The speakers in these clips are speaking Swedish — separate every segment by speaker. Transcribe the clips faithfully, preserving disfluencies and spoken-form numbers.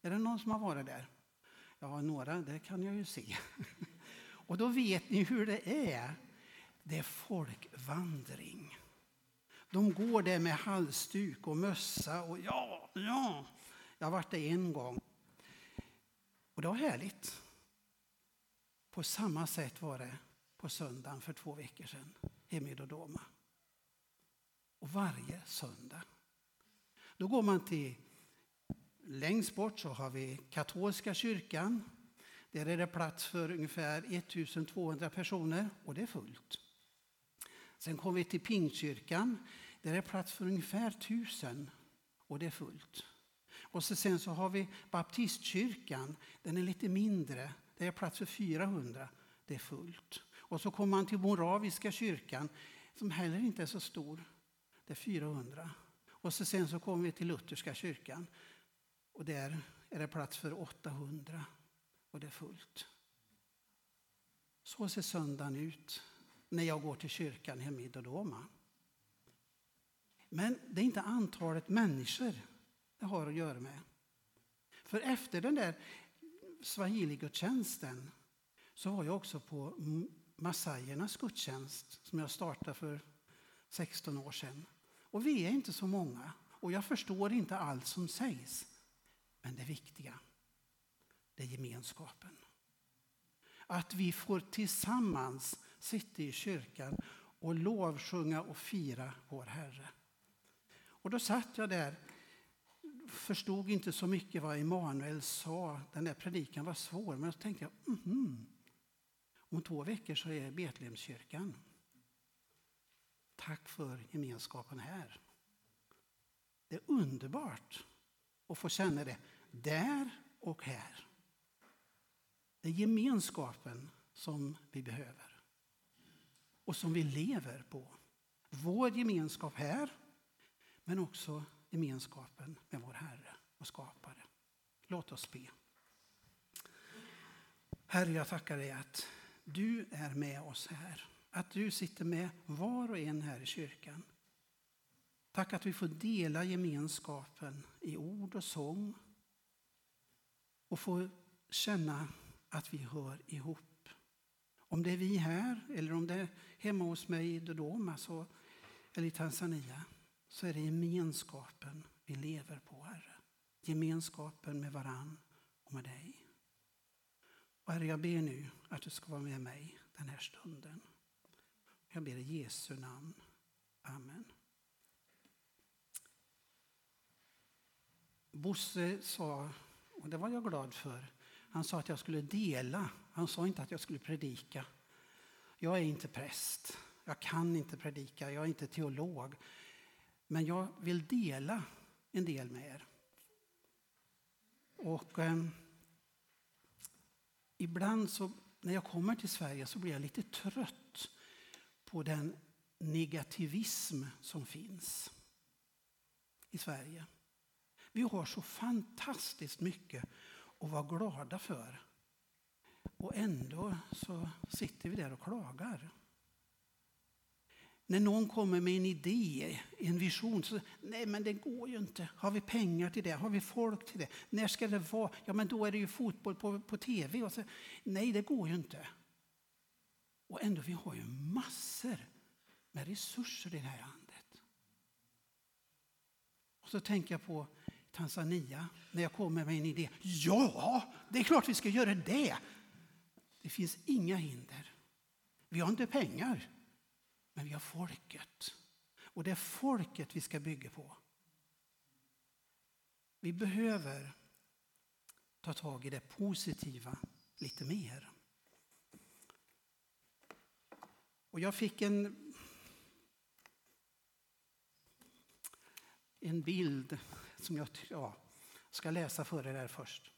Speaker 1: Är det någon som har varit där? Ja, några, det kan jag ju se. Och då vet ni hur det är. Det är folkvandring. De går där med halsduk och mössa och ja, ja. Jag har varit där en gång. Och det var härligt. På samma sätt var det på söndagen för två veckor sedan. Hemma i Dodoma. Och varje söndag. Då går man till, längst bort så har vi katolska kyrkan. Där är det plats för ungefär ettusentvåhundra personer och det är fullt. Sen kommer vi till Pingstkyrkan. Där är det plats för ungefär tusen och det är fullt. Och så sen så har vi Baptistkyrkan. Den är lite mindre. Där är plats för fyrahundra. Det är fullt. Och så kommer man till Moraviska kyrkan som heller inte är så stor. Det är fyrahundra. Och så sen så kommer vi till Lutherska kyrkan. Och där är det plats för åttahundra. Och det är fullt. Så ser söndagen ut när jag går till kyrkan hemma i Dodoma. Men det är inte antalet människor det har att göra med. För efter den där Swahili-gudstjänsten så var jag också på Masajernas gudstjänst som jag startade för sexton år sedan. Och vi är inte så många och jag förstår inte allt som sägs. Men det viktiga, det är gemenskapen. Att vi får tillsammans sitta i kyrkan och lovsjunga och fira vår Herre. Och då satt jag där, förstod inte så mycket vad Emanuel sa. Den där predikan var svår, men så tänkte jag, mm-hmm. om två veckor så är Betlehemskyrkan. Tack för gemenskapen här. Det är underbart att få känna det där och här. Det är gemenskapen som vi behöver och som vi lever på. Vår gemenskap här, men också gemenskapen med vår Herre och skapare. Låt oss be. Herre, jag tackar dig att du är med oss här. Att du sitter med var och en här i kyrkan. Tack att vi får dela gemenskapen i ord och sång. Och få känna att vi hör ihop. Om det är vi här eller om det är hemma hos mig i Dodoma så, eller i Tanzania. Så är det gemenskapen vi lever på, Herre. Gemenskapen med varann och med dig. Och Herre, jag ber nu att du ska vara med mig den här stunden. Jag ber i Jesu namn. Amen. Bosse sa, och det var jag glad för, han sa att jag skulle dela. Han sa inte att jag skulle predika. Jag är inte präst. Jag kan inte predika. Jag är inte teolog. Men jag vill dela en del med er. Och eh, ibland så när jag kommer till Sverige så blir jag lite trött på den negativism som finns i Sverige. Vi har så fantastiskt mycket att vara glada för. Och ändå så sitter vi där och klagar. När någon kommer med en idé, en vision, så nej men det går ju inte. Har vi pengar till det? Har vi folk till det? När ska det vara? Ja men då är det ju fotboll på, på tv. Och så, nej det går ju inte. Och ändå vi har ju massor med resurser i det här landet. Och så tänker jag på Tanzania när jag kommer med en idé. Ja, det är klart vi ska göra det. Det finns inga hinder. Vi har inte pengar. Men vi har folket. Och det är folket vi ska bygga på. Vi behöver ta tag i det positiva lite mer. Och jag fick en, en bild som jag ja, ska läsa för er där först.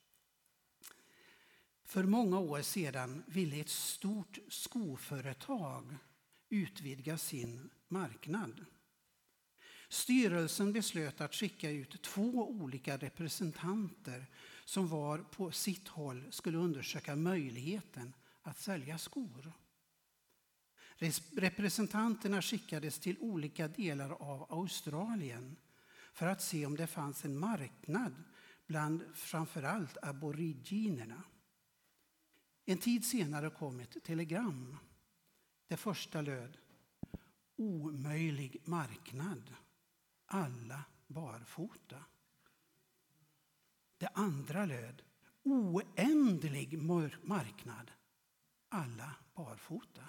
Speaker 1: För många år sedan ville ett stort skoföretag utvidga sin marknad. Styrelsen beslöt att skicka ut två olika representanter som var på sitt håll skulle undersöka möjligheten att sälja skor. Representanterna skickades till olika delar av Australien för att se om det fanns en marknad bland framförallt aboriginerna. En tid senare kom ett telegram. Det första löd: omöjlig marknad, alla barfota. Det andra löd: oändlig marknad, alla barfota.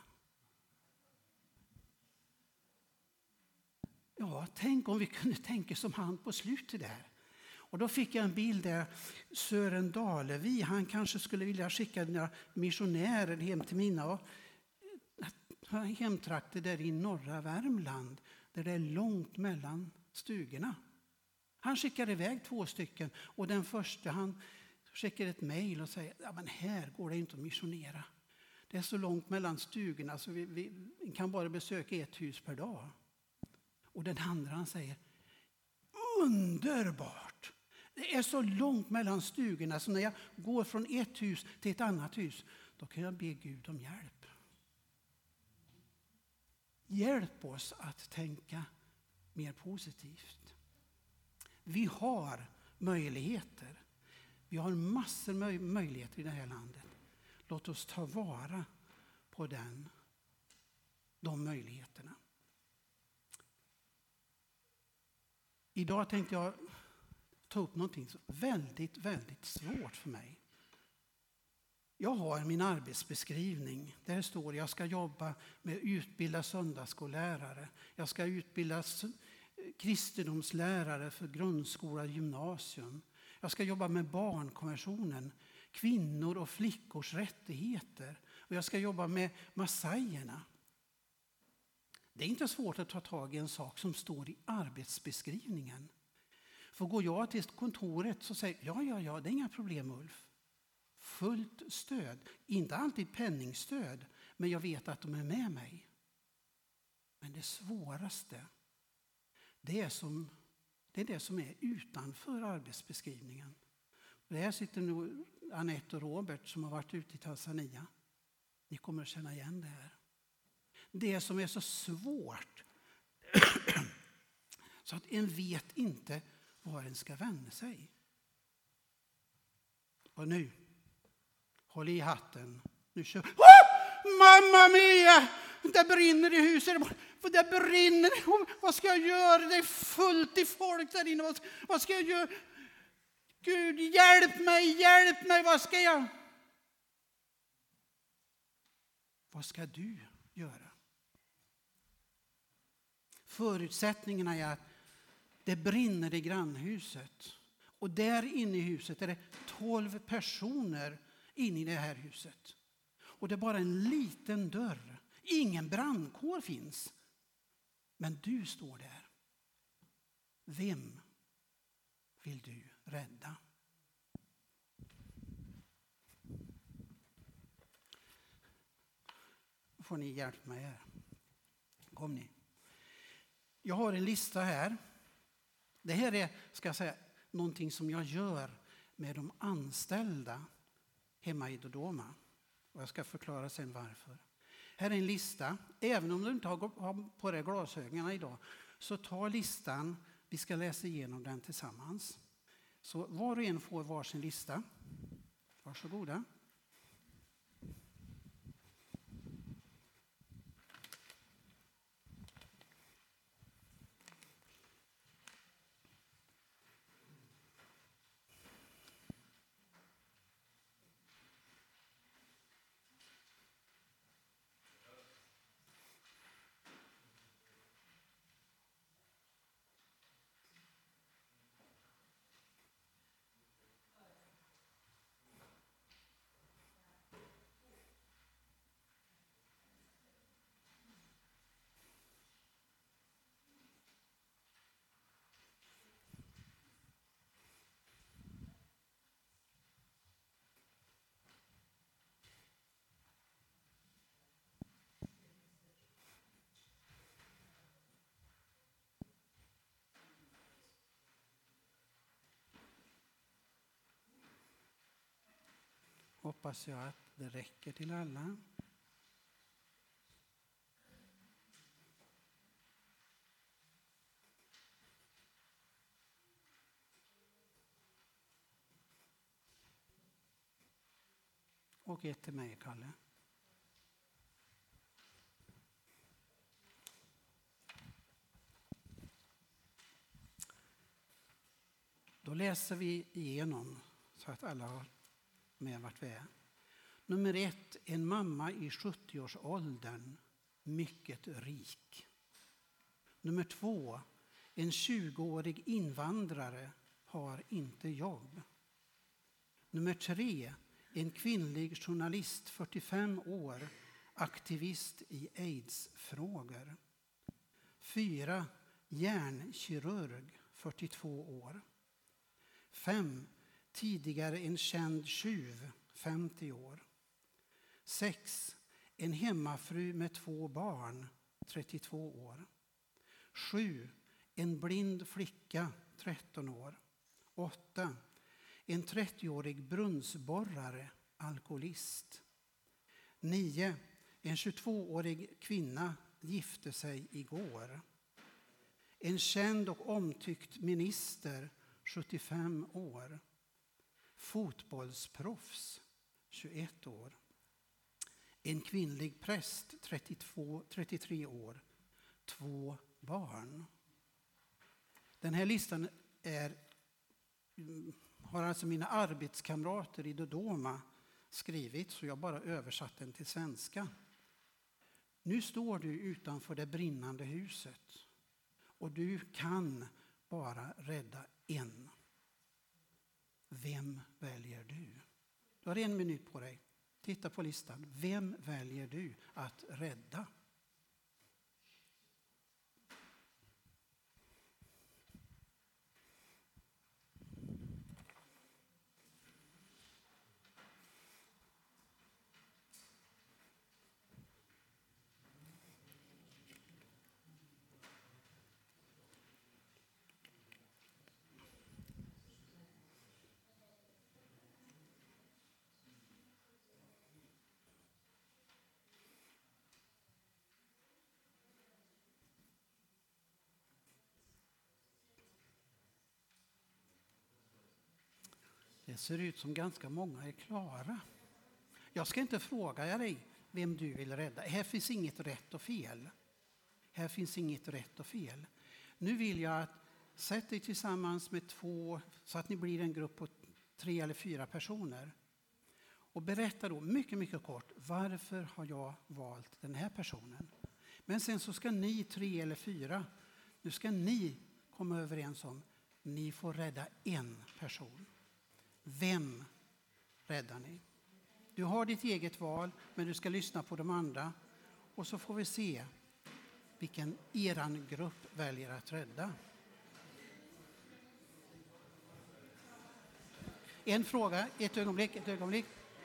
Speaker 1: Ja, tänk om vi kunde tänka som han på slutet där. Och då fick jag en bild där Sören Dalevi, han kanske skulle vilja skicka några missionärer hem till mina hemtrakter där i norra Värmland, där det är långt mellan stugorna. Han skickade iväg två stycken, och den första han skickade ett mejl och säger: ja, men här går det inte att missionera. Det är så långt mellan stugorna så vi, vi kan bara besöka ett hus per dag. Och den andra han säger: underbart! Det är så långt mellan stugorna så när jag går från ett hus till ett annat hus, då kan jag be Gud om hjälp. Hjälp oss att tänka mer positivt. Vi har möjligheter. Vi har massor med möjligheter i det här landet. Låt oss ta vara på den, de möjligheterna. Idag tänkte jag ta upp någonting som är väldigt, väldigt svårt för mig. Jag har min arbetsbeskrivning. Där står: jag ska jobba med att utbilda söndagsskollärare. Jag ska utbilda kristendomslärare för grundskola och gymnasium. Jag ska jobba med barnkonventionen, kvinnor och flickors rättigheter. Och jag ska jobba med massajerna. Det är inte svårt att ta tag i en sak som står i arbetsbeskrivningen. För går jag till kontoret så säger ja, ja, ja, det är inga problem, Ulf. Fullt stöd. Inte alltid penningstöd, men jag vet att de är med mig. Men det svåraste, det är, som, det är det som är utanför arbetsbeskrivningen. Och här sitter nu Annette och Robert som har varit ute i Tanzania. Ni kommer att känna igen det här. Det som är så svårt så att en vet inte var en ska vända sig. Och nu, håll i hatten. Nu kör. Oh! Mamma mia! Det brinner i huset. Det brinner. Vad ska jag göra? Det är fullt i folk där inne. Vad ska jag göra? Gud, hjälp mig, hjälp mig. Vad ska jag? Vad ska du göra? Förutsättningarna är att det brinner i grannhuset. Och där inne i huset är det tolv personer inne i det här huset. Och det är bara en liten dörr. Ingen brandkår finns. Men du står där. Vem vill du rädda? Får ni hjälpa mig här. Kom ni. Jag har en lista här. Det här är, ska jag säga, någonting som jag gör med de anställda hemma i Dodoma. Och jag ska förklara sen varför. Här är en lista. Även om du inte har på dig glasögonen idag, så ta listan. Vi ska läsa igenom den tillsammans. Så var och en får varsin lista. Varsågoda. Hoppas jag att det räcker till alla. Och ett till mig, Kalle. Då läser vi igenom så att alla har med vart vi är. Nummer ett, en mamma i sjuttioårsåldern, mycket rik. Nummer två, en tjugoårig invandrare har inte jobb. Nummer tre, en kvinnlig journalist, fyrtiofem år, aktivist i aids-frågor. Fyra, hjärnkirurg, fyrtiotvå år. Fem, tidigare en känd tjuv, femtio år. Sex, en hemmafru med två barn, trettiotvå år. Sju, en blind flicka, tretton år. Åtta, en trettioårig brunnsborrare, alkoholist. Nio, en tjugotvåårig kvinna gifte sig igår. En känd och omtyckt minister, sjuttiofem år. Fotbollsproffs, tjugoett år. En kvinnlig präst, trettiotvå, trettiotre år. Två barn. Den här listan är, har alltså mina arbetskamrater i Dodoma skrivit, så jag bara översatt den till svenska. Nu står du utanför det brinnande huset och du kan bara rädda en. Vem väljer du? Du har en minut på dig. Titta på listan. Vem väljer du att rädda? Det ser ut som ganska många är klara. Jag ska inte fråga dig vem du vill rädda. Här finns inget rätt och fel. Här finns inget rätt och fel. Nu vill jag att sätta dig tillsammans med två, så att ni blir en grupp på tre eller fyra personer. Och berätta då mycket, mycket kort, varför har jag valt den här personen? Men sen så ska ni tre eller fyra, nu ska ni komma överens om, ni får rädda en person. Vem räddar ni? Du har ditt eget val, men du ska lyssna på de andra. Och så får vi se vilken eran grupp väljer att rädda. En fråga, ett ögonblick, ett ögonblick.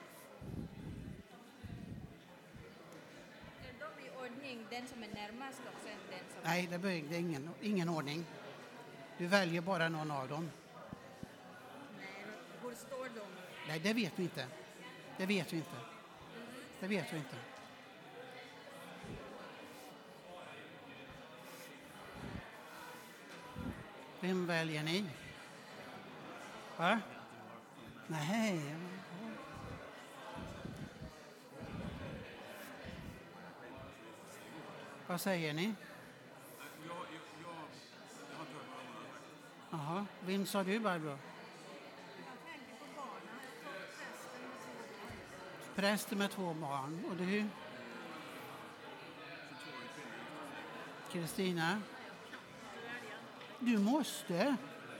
Speaker 2: Är de i ordning, den som är närmast och sen den som...
Speaker 1: Nej, det är ingen, ingen ordning. Du väljer bara någon av dem.
Speaker 2: Nej, hur står de?
Speaker 1: Nej, det vet vi inte. Det vet vi inte. Det vet vi inte. Vem väljer ni? Va? Nej. Vad säger ni? Jaha, vem sa du, Barbro?
Speaker 2: Jag tänker på barnen.
Speaker 1: Prästen med två barn. Och du? Kristina? Du måste.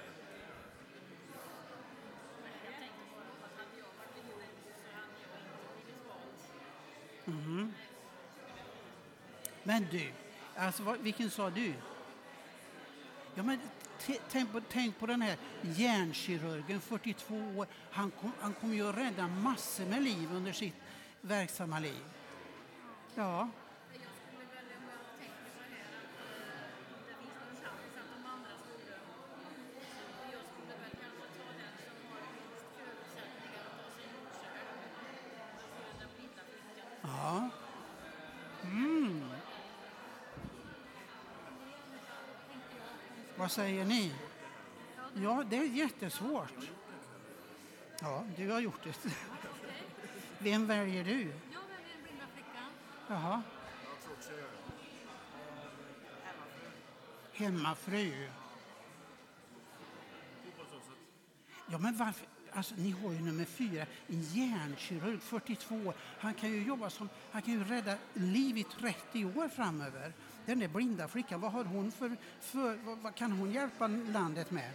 Speaker 1: Mm. Men du, alltså vad, vilken sa du? Ja, men t- tänk, på, tänk på den här hjärnkirurgen, fyrtiotvå år. Han kom, han kom ju att rädda massor med liv under sitt verksamma liv. Ja.
Speaker 2: Jag skulle väl, om jag tänker så här, att det finns någon chans att de andra skulle... Jag skulle väl kanske ta den som har minst förutsättningar att ta sig jordkörd. Alltså den blinda flickan.
Speaker 1: Ja. Mm. Vad säger ni? Ja, det är jättesvårt. Ja, du har gjort det. Vem väljer du?
Speaker 2: Jag väljer Blinda flickan.
Speaker 1: Jaha.
Speaker 3: Jag tror också jag gör det.
Speaker 1: Hemmafru.
Speaker 3: Fotbollshuset.
Speaker 1: Ja, men varför? Alltså, ni har ju nummer fyra, en hjärnkirurg, fyrtiotvå år. Han kan ju jobba som, han kan ju rädda liv i trettio år framöver. Den där blinda flickan, vad har hon för, för vad, vad kan hon hjälpa landet med?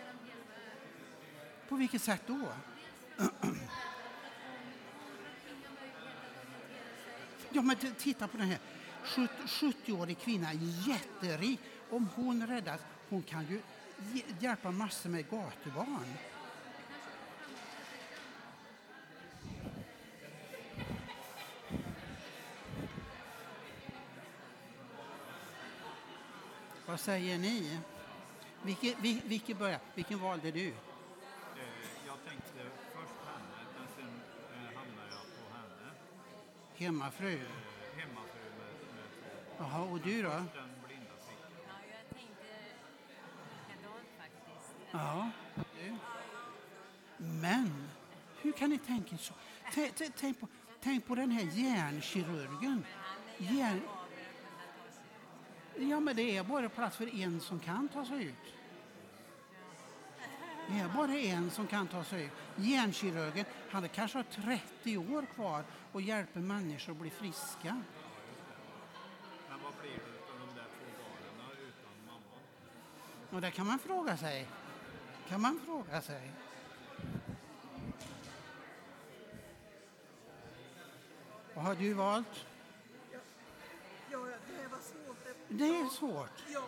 Speaker 1: På vilket sätt då? Ja, men t- titta på den här sjuttio-årig kvinna, jätterik. Om hon räddas, hon kan ju ge- hjälpa massor med gatubarn. Vad säger ni? Vilken, vil, vilken, börjar, vilken valde du?
Speaker 3: Eh, jag tänkte först henne, men sen eh, hamnade jag på henne.
Speaker 1: Hemmafru.
Speaker 3: Eh, hemmafru med, med två.
Speaker 1: Jaha, och du då?
Speaker 3: Den blinda flickan.
Speaker 2: Ja, jag tänkte likadant faktiskt.
Speaker 1: Ja, du. Men hur kan ni tänka så? T- t- Tänk på, tänk på den här hjärnkirurgen. Hjärn... Ja, men det är bara plats för en som kan ta sig ut. Det är bara en som kan ta sig ut. Hjärnkirurgen, han kanske har trettio år kvar och hjälper människor att bli friska.
Speaker 3: Men vad blir det av de där två barnen utan mamma?
Speaker 1: Och det kan man fråga sig. Kan man fråga sig. Vad har du valt?
Speaker 4: Ja, det här var svårt.
Speaker 1: Det är svårt.
Speaker 4: Ja.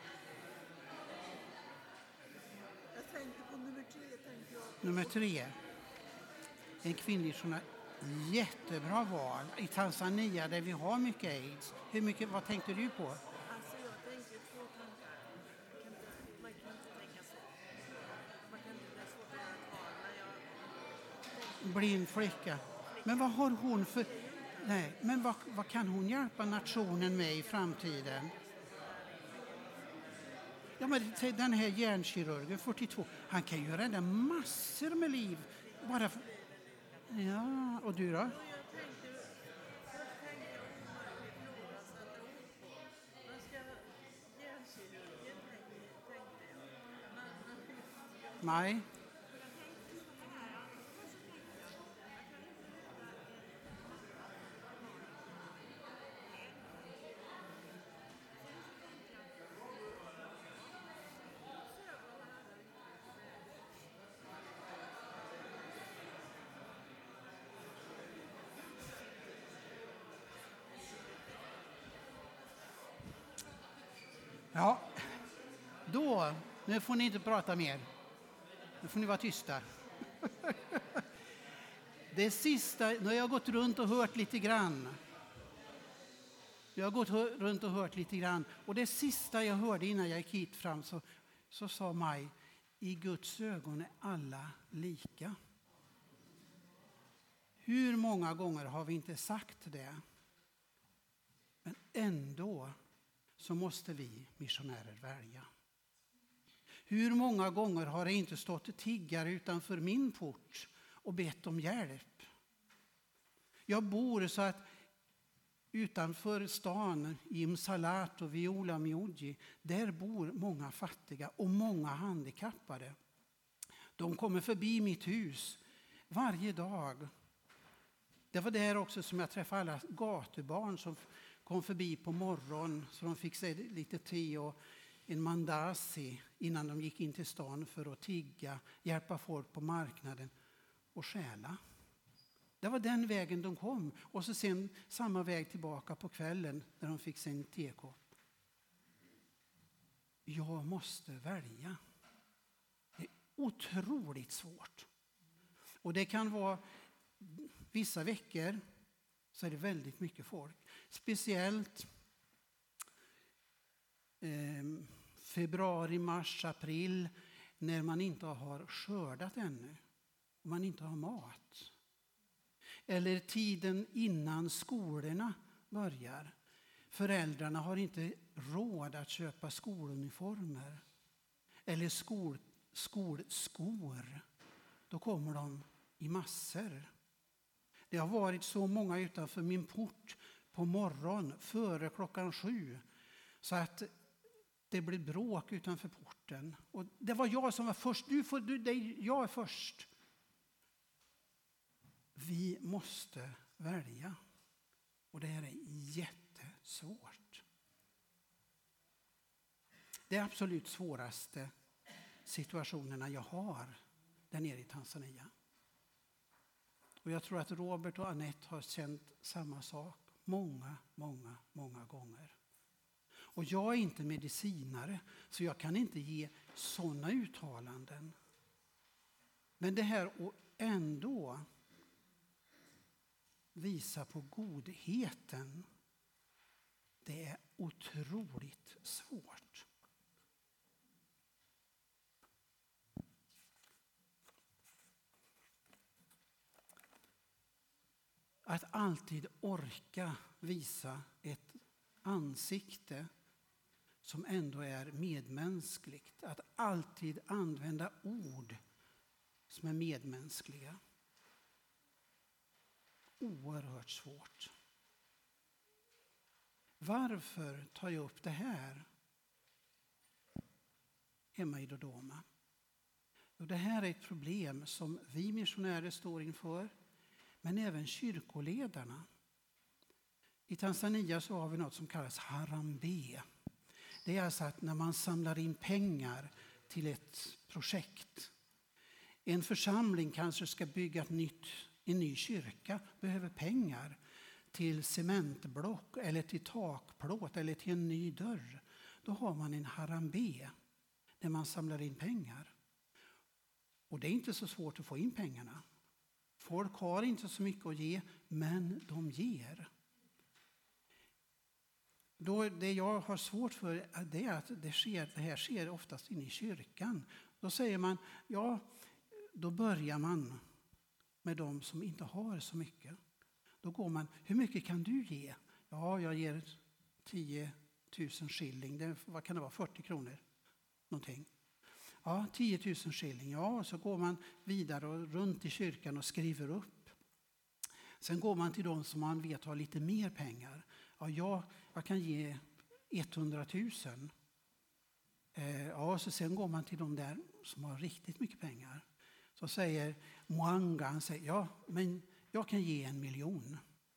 Speaker 4: Jag tänkte på nummer tre. Tänkte jag.
Speaker 1: Nummer tre. En kvinnlig journalist. Jättebra val. I Tanzania där vi har mycket aids. Hur mycket, vad tänkte du på?
Speaker 4: Alltså jag tänkte två tankar. Man kan inte, man kan inte tänka så. Man kan inte, det är svårt att göra ett val. Men jag
Speaker 1: Blind flicka. Men vad har hon för... Nej, men vad, vad kan hon hjälpa nationen med i framtiden? Ja, men den här hjärnkirurgen, fyrtiotvå, han kan ju rädda massor med liv. Bara för... Ja, och du då?
Speaker 4: jag tänkte, först tänkte jag om man ifrågasatte ord på. Man ska, hjärnkirurgen tänkte, tänkte jag. Men,
Speaker 1: Nej. Ja, då, nu får ni inte prata mer. Nu får ni vara tysta. Det sista, nu har jag gått runt och hört lite grann. Jag har gått hör, runt och hört lite grann. Och det sista jag hörde innan jag gick hit fram så, så sa Maj, i Guds ögon är alla lika. Hur många gånger har vi inte sagt det? Men ändå så måste vi missionärer välja. Hur många gånger har det inte stått tiggare utanför min port och bett om hjälp? Jag bor så att utanför stan i Msalat och Viola Mioji, där bor många fattiga och många handikappade. De kommer förbi mitt hus varje dag. Det var där också som jag träffade alla gatubarn som kom förbi på morgonen så de fick sig lite te och en mandasi innan de gick in till stan för att tigga, hjälpa folk på marknaden och stjäla. Det var den vägen de kom och så sen samma väg tillbaka på kvällen när de fick sin tekopp. Jag måste välja. Det är otroligt svårt. Och det kan vara vissa veckor så är det väldigt mycket folk. Speciellt eh, februari, mars, april när man inte har skördat ännu. Och man inte har mat. Eller tiden innan skolorna börjar. Föräldrarna har inte råd att köpa skoluniformer. Eller skol, skolskor. Då kommer de i massor. Det har varit så många utanför min port på morgon före klockan sju. Så att det blev bråk utanför porten. Och det var jag som var först. Du får, du, det, jag är först. Vi måste välja. Och det här är jättesvårt. Det är absolut svåraste situationerna jag har där nere i Tanzania. Och jag tror att Robert och Annette har känt samma sak många, många, många gånger. Och jag är inte medicinare, så jag kan inte ge sådana uttalanden. Men det här och ändå visa på godheten, det är otroligt svårt. Att alltid orka visa ett ansikte som ändå är medmänskligt. Att alltid använda ord som är medmänskliga. Oerhört svårt. Varför tar jag upp det här hemma i Dodoma? Och det här är ett problem som vi missionärer står inför, men även kyrkoledarna. I Tanzania så har vi något som kallas Harambee. Det är alltså att när man samlar in pengar till ett projekt. En församling kanske ska bygga ett nytt, en ny kyrka, behöver pengar till cementblock eller till takplåt eller till en ny dörr. Då har man en Harambee där man samlar in pengar. Och det är inte så svårt att få in pengarna. Folk har inte så mycket att ge, men de ger. Då det jag har svårt för är att det, sker, det här sker oftast inne i kyrkan. Då säger man, ja, då börjar man med de som inte har så mycket. Då går man, hur mycket kan du ge? Ja, jag ger tio tusen shilling. Det, vad kan det vara, fyrtio kronor? Någonting. Ja, tio tusen shilling. Ja, så går man vidare och runt i kyrkan och skriver upp. Sen går man till de som man vet har lite mer pengar. Ja, jag, jag kan ge etthundratusen. Eh, ja, så sen går man till de där som har riktigt mycket pengar. Så säger Mwanga, han säger, ja, men jag kan ge en miljon.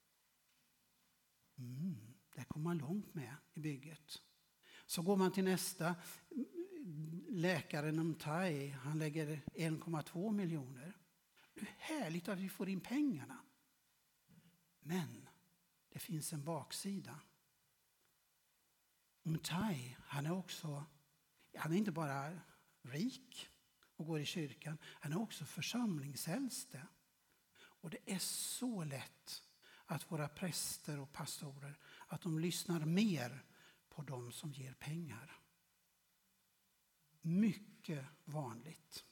Speaker 1: Mm, där kommer man långt med i bygget. Så går man till nästa, läkaren Mtai, han lägger en komma två miljoner. Det är härligt att vi får in pengarna. Men det finns en baksida. Mtai, han är också, han är inte bara rik och går i kyrkan, han är också församlingsäldste. Och det är så lätt att våra präster och pastorer, att de lyssnar mer på dem som ger pengar. Mycket vanligt.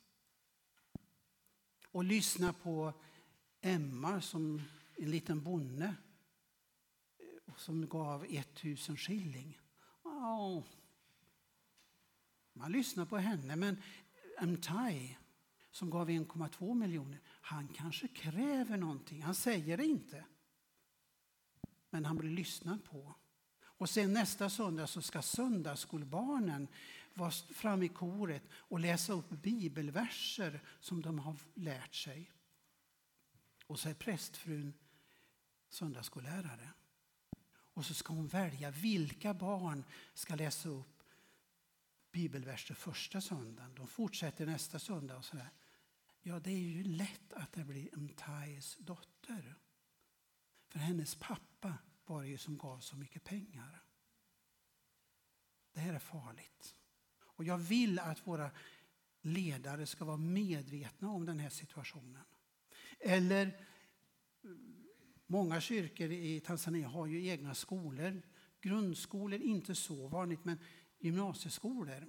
Speaker 1: Och lyssna på Emma som en liten bonde som gav tusen shilling. Oh. Man lyssnar på henne, men Mtai som gav en komma två miljoner, han kanske kräver någonting. Han säger det inte. Men han blir lyssnad på. Och sen nästa söndag så ska söndagsskolbarnen vara fram i koret och läsa upp bibelverser som de har lärt sig. Och så är prästfrun söndagsskollärare. Och så ska hon välja vilka barn ska läsa upp bibelverser första söndagen. De fortsätter nästa söndag och sådär. Ja, det är ju lätt att det blir Mtais dotter. För hennes pappa var det ju som gav så mycket pengar. Det här är farligt. Och jag vill att våra ledare ska vara medvetna om den här situationen. Eller många kyrkor i Tanzania har ju egna skolor. Grundskolor inte så vanligt, men gymnasieskolor.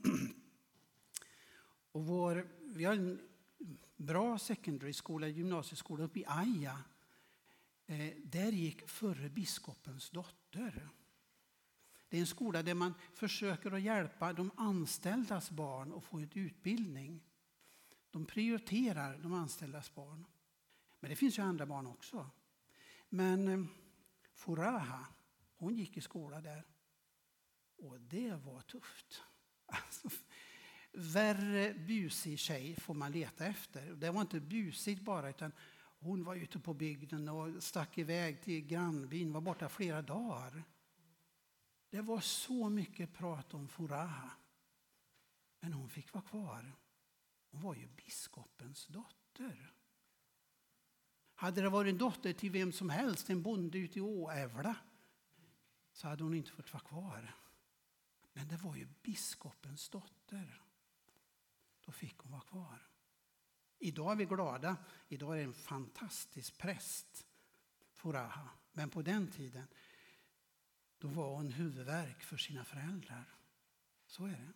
Speaker 1: Och vår, vi har en bra secondary skola, gymnasieskola uppe i Aya. Eh, där gick förre biskopens dotter. Det är en skola där man försöker att hjälpa de anställdas barn att få en utbildning. De prioriterar de anställdas barn. Men det finns ju andra barn också. Men eh, Furaha, hon gick i skola där. Och det var tufft. Alltså, värre busig tjej får man leta efter. Det var inte busigt bara, utan hon var ute på bygden och stack iväg till grannbyn, var borta flera dagar. Det var så mycket prat om Furaha. Men hon fick vara kvar. Hon var ju biskopens dotter. Hade det varit en dotter till vem som helst, en bonde ute i Åävla, så hade hon inte fått vara kvar. Men det var ju biskopens dotter. Då fick hon vara kvar. Idag är vi glada. Idag är det en fantastisk präst, Furaha. Men på den tiden, då var hon huvudvärk för sina föräldrar. Så är det.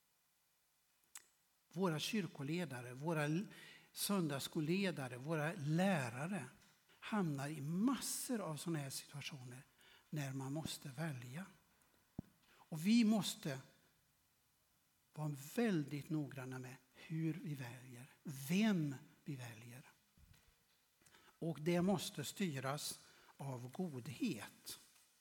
Speaker 1: Våra kyrkoledare, våra söndagsskolledare, våra lärare hamnar i massor av sådana här situationer när man måste välja. Och vi måste vara väldigt noggranna med hur vi väljer, vem vi väljer. Och det måste styras av godhet.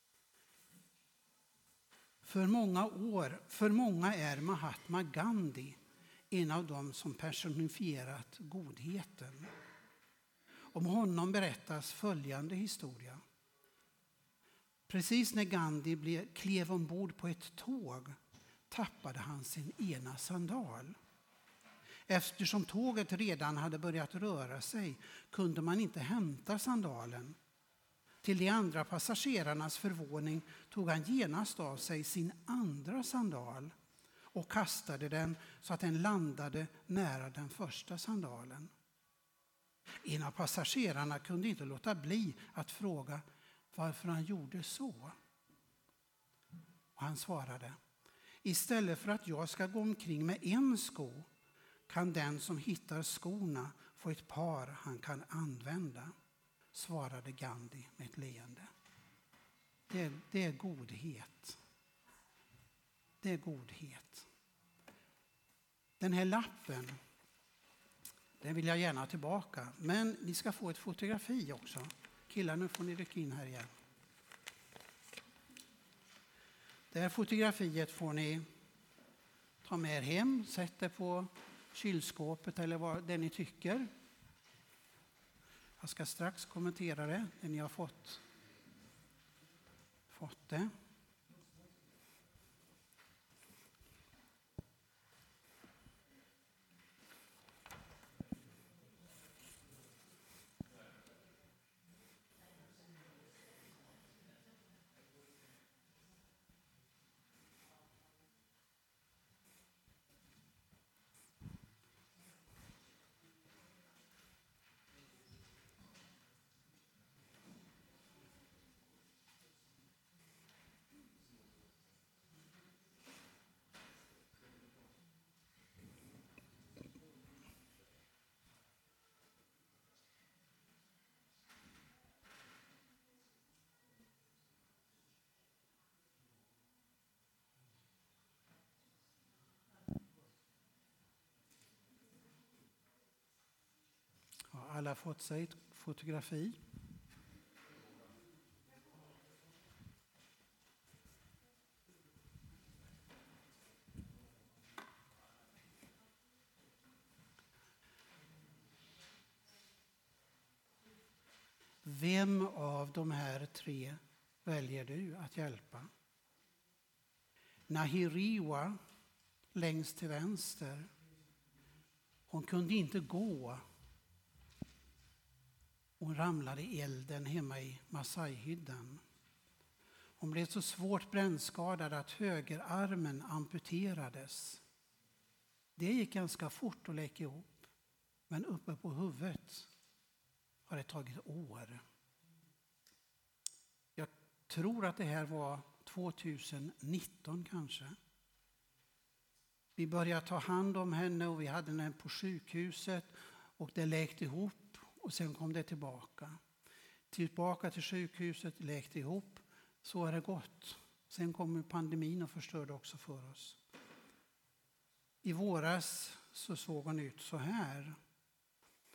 Speaker 1: För många år, för många är Mahatma Gandhi en av dem som personifierat godheten. Om honom berättas följande historia. Precis när Gandhi blev, klev ombord på ett tåg tappade han sin ena sandal. Eftersom tåget redan hade börjat röra sig kunde man inte hämta sandalen. Till de andra passagerarnas förvåning tog han genast av sig sin andra sandal och kastade den så att den landade nära den första sandalen. En av passagerarna kunde inte låta bli att fråga varför han gjorde så. Och han svarade: istället för att jag ska gå omkring med en sko kan den som hittar skorna få ett par han kan använda, svarade Gandhi med ett leende. Det är, det är godhet. Det är godhet. Den här lappen, den vill jag gärna ha tillbaka. Men ni ska få ett fotografi också. Killar, nu får ni rycka in här igen. Det här fotografiet får ni ta med er hem. Sätt det på kylskåpet eller vad det ni tycker. Jag ska strax kommentera det när ni har fått, fått det. Har alla fått sig ett fotografi? Vem av de här tre väljer du att hjälpa? Nahiriwa längst till vänster. Hon kunde inte gå. Hon ramlade i elden hemma i Masai-hyddan. Hon blev så svårt brännskadad att högerarmen amputerades. Det gick ganska fort att läka ihop. Men uppe på huvudet har det tagit år. Jag tror att det här var tjugonitton kanske. Vi började ta hand om henne och vi hade henne på sjukhuset och det läkte ihop. Och sen kom det tillbaka. Tillbaka till sjukhuset, läkte ihop. Så har det gått. Sen kom pandemin och förstörde också för oss. I våras så såg hon ut så här.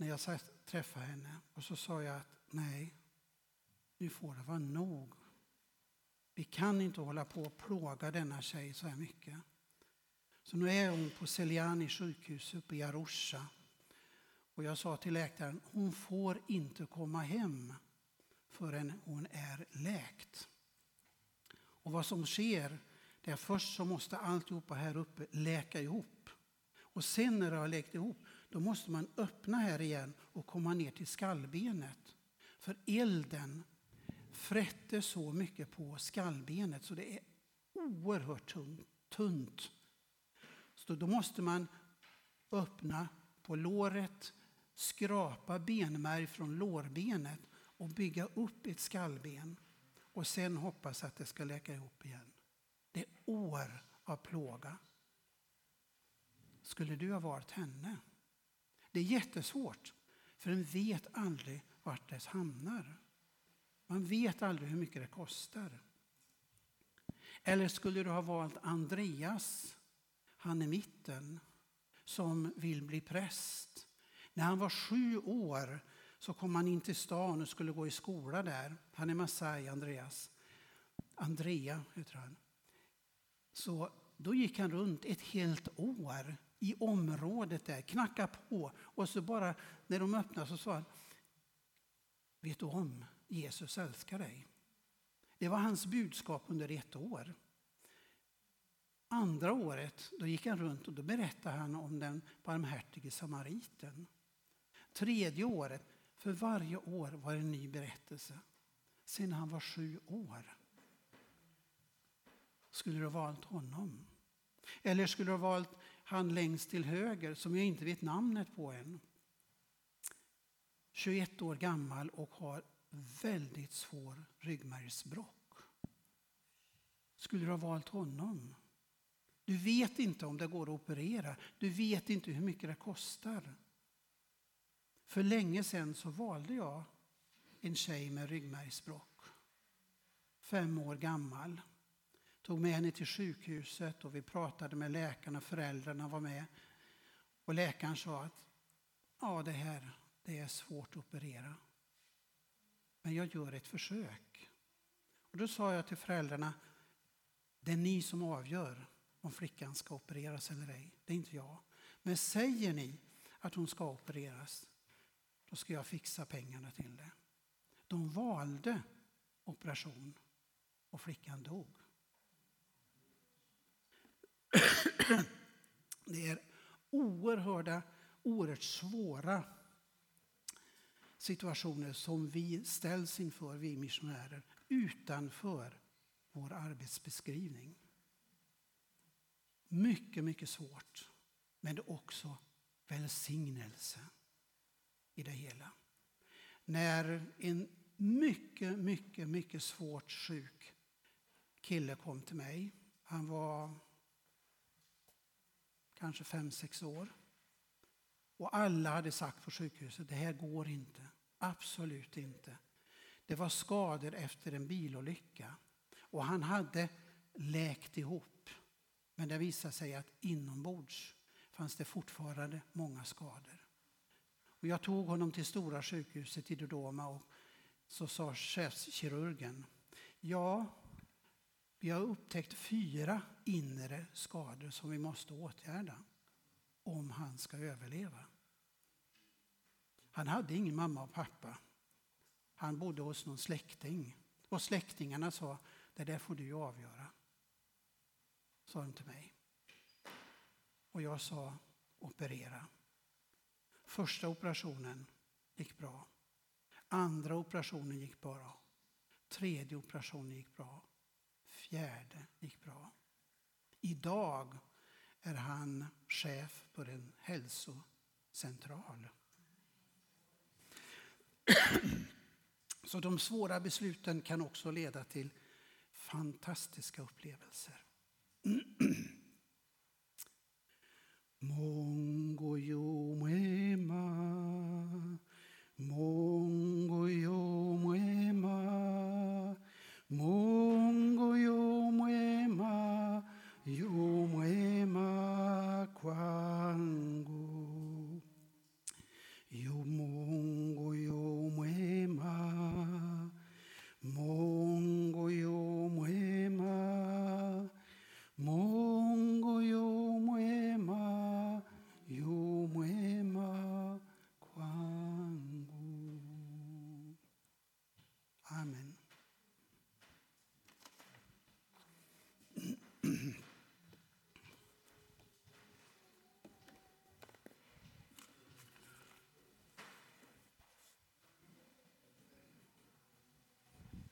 Speaker 1: när jag satt, träffade henne. Och så sa jag att nej, nu får det vara nog. Vi kan inte hålla på och plåga denna tjej så här mycket. Så nu är hon på Celiani sjukhus uppe i Arusha. Och jag sa till läkaren, hon får inte komma hem förrän hon är läkt. Och vad som sker, det är först så måste alltihopa här uppe läka ihop. Och sen när det har läkt ihop, då måste man öppna här igen och komma ner till skallbenet. För elden frätte så mycket på skallbenet så det är oerhört tunt. tunt. Så då måste man öppna på låret, skrapa benmärg från lårbenet och bygga upp ett skallben. Och sen hoppas att det ska läka ihop igen. Det är år av plåga. Skulle du ha varit henne? Det är jättesvårt, för en vet aldrig vart det hamnar. Man vet aldrig hur mycket det kostar. Eller skulle du ha valt Andreas, han i mitten, som vill bli präst. När han var sju år så kom han in till stan och skulle gå i skola där. Han är Masai, Andreas. Andrea heter han. Så då gick han runt ett helt år i området där, knacka på. Och så bara när de öppnade så sa han, vet du om, Jesus älskar dig. Det var hans budskap under ett år. Andra året då gick han runt och då berättade han om den barmhärtige samariten. Tredje året, för varje år var en ny berättelse. Sen han var sju år. Skulle du ha valt honom? Eller skulle du ha valt han längst till höger som jag inte vet namnet på än? tjugoett år gammal och har väldigt svår ryggmärgsbråck. Skulle du ha valt honom? Du vet inte om det går att operera. Du vet inte hur mycket det kostar. För länge sedan så valde jag en tjej med ryggmärgsbråck. Fem år gammal. Tog med henne till sjukhuset och vi pratade med läkarna. Föräldrarna var med. Och läkaren sa att ja, det här det är svårt att operera. Men jag gör ett försök. Och då sa jag till föräldrarna, det är ni som avgör om flickan ska opereras eller ej. Det är inte jag. Men säger ni att hon ska opereras, då ska jag fixa pengarna till det. De valde operation och flickan dog. Det är oerhörda, oerhört svåra situationer som vi ställs inför, vi missionärer, utanför vår arbetsbeskrivning. Mycket, mycket svårt, men det är också välsignelse i det hela. När en mycket, mycket, mycket svårt sjuk kille kom till mig, han var kanske fem, sex år. Och alla hade sagt på sjukhuset, det här går inte. Absolut inte. Det var skador efter en bilolycka. Och han hade läkt ihop. Men det visade sig att inombords fanns det fortfarande många skador. Och jag tog honom till stora sjukhuset i Dodoma och så sa chefskirurgen, ja, vi har upptäckt fyra inre skador som vi måste åtgärda om han ska överleva. Han hade ingen mamma och pappa. Han bodde hos någon släkting. Och släktingarna sa, det där får du avgöra. Sa de till mig. Och jag sa, operera. Första operationen gick bra. Andra operationen gick bra. Tredje operationen gick bra. Fjärde gick bra. Idag är han chef på en hälsocentral. Så de svåra besluten kan också leda till fantastiska upplevelser.